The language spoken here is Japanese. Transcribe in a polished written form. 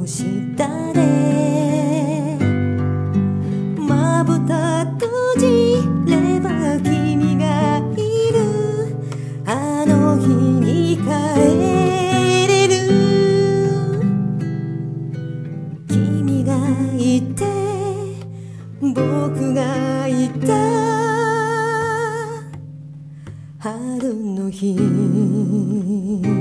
の下でまぶた閉じれば君がいるあの日に帰れる君がいて僕がいた春の日